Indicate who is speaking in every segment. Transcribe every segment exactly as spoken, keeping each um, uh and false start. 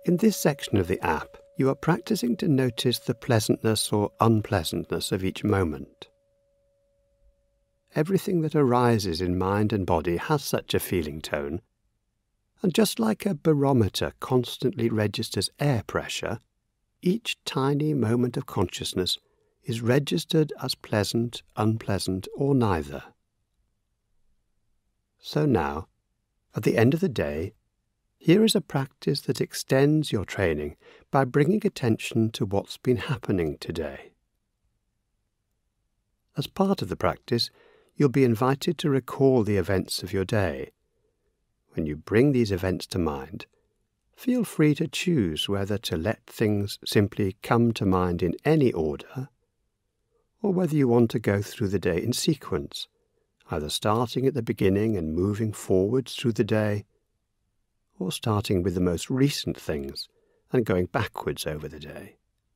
Speaker 1: In this section of the app, you are practicing to notice the pleasantness or unpleasantness of each moment. Everything that arises in mind and body has such a feeling tone, and just like a barometer constantly registers air pressure, each tiny moment of consciousness is registered as pleasant, unpleasant, or neither. So now, at the end of the day, here is a practice that extends your training by bringing attention to what's been happening today. As part of the practice, you'll be invited to recall the events of your day. When you bring these events to mind, feel free to choose whether to let things simply come to mind in any order, or whether you want to go through the day in sequence, either starting at the beginning and moving forwards through the day, or starting with the most recent things and going backwards over the day.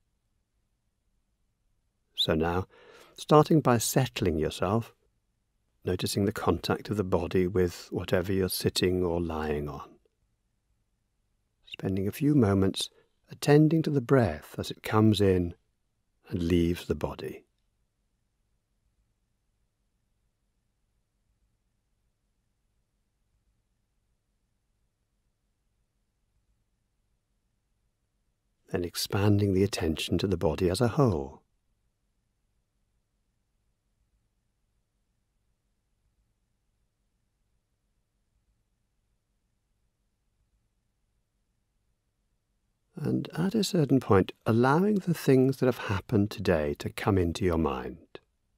Speaker 1: So now, starting by settling yourself, noticing the contact of the body with whatever you're sitting or lying on. Spending a few moments attending to the breath as it comes in and leaves the body. Then expanding the attention to the body as a whole. And at a certain point, allowing the things that have happened today to come into your mind.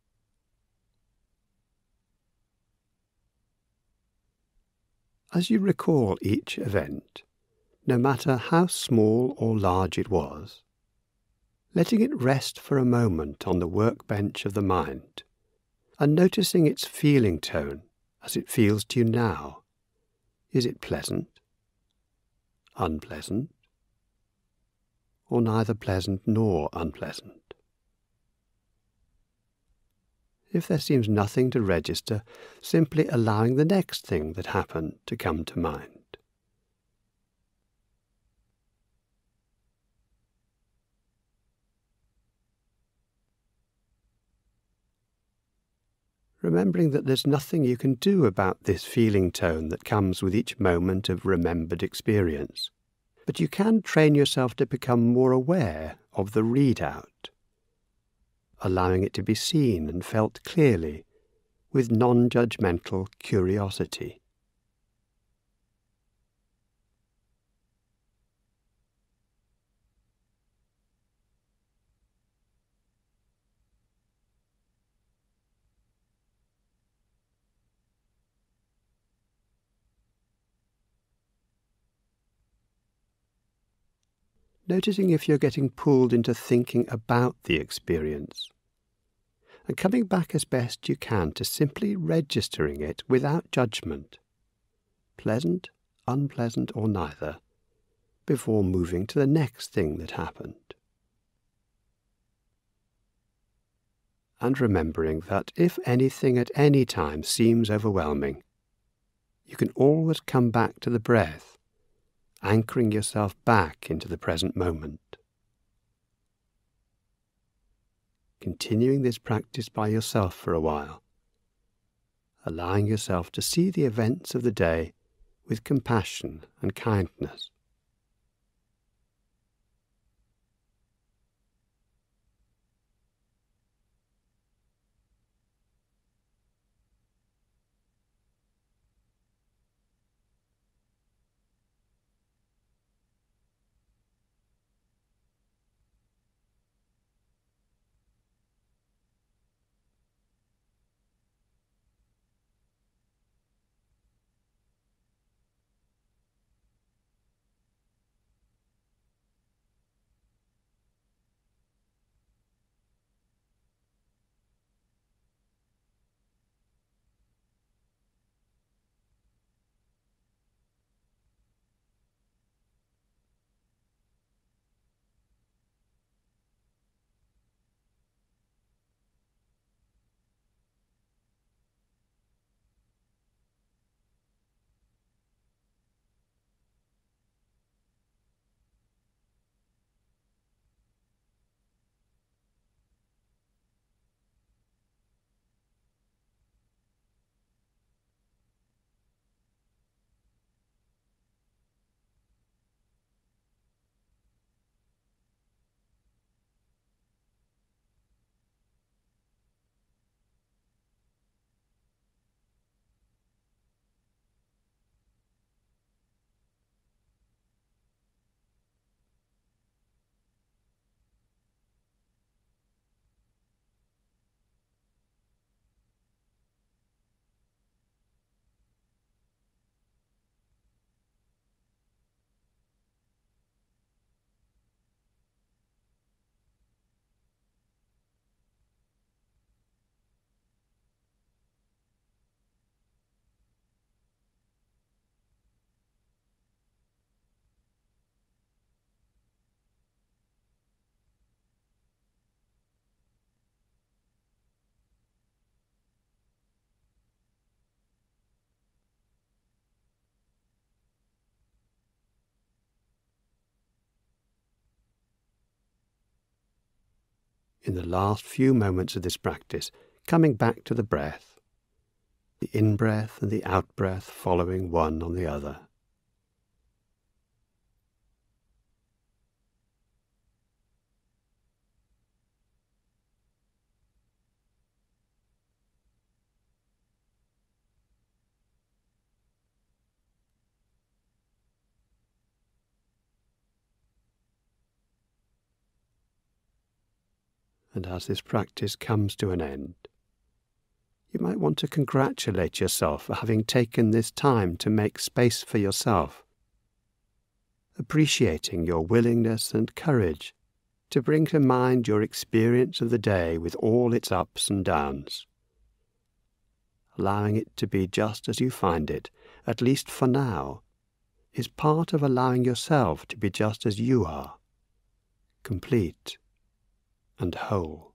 Speaker 1: As you recall each event, no matter how small or large it was, letting it rest for a moment on the workbench of the mind, and noticing its feeling tone as it feels to you now. Is it pleasant, unpleasant, or neither pleasant nor unpleasant? If there seems nothing to register, simply allowing the next thing that happened to come to mind. Remembering that there's nothing you can do about this feeling tone that comes with each moment of remembered experience, but you can train yourself to become more aware of the readout, allowing it to be seen and felt clearly with non-judgmental curiosity. Noticing if you're getting pulled into thinking about the experience, and coming back as best you can to simply registering it without judgment, pleasant, unpleasant, or neither, before moving to the next thing that happened. And remembering that if anything at any time seems overwhelming, you can always come back to the breath, anchoring yourself back into the present moment. Continuing this practice by yourself for a while, allowing yourself to see the events of the day with compassion and kindness. in the last few moments of this practice, coming back to the breath, the in-breath and the out-breath following one on the other. And as this practice comes to an end, you might want to congratulate yourself for having taken this time to make space for yourself, appreciating your willingness and courage to bring to mind your experience of the day with all its ups and downs, allowing it to be just as you find it, at least for now, is part of allowing yourself to be just as you are, complete and whole.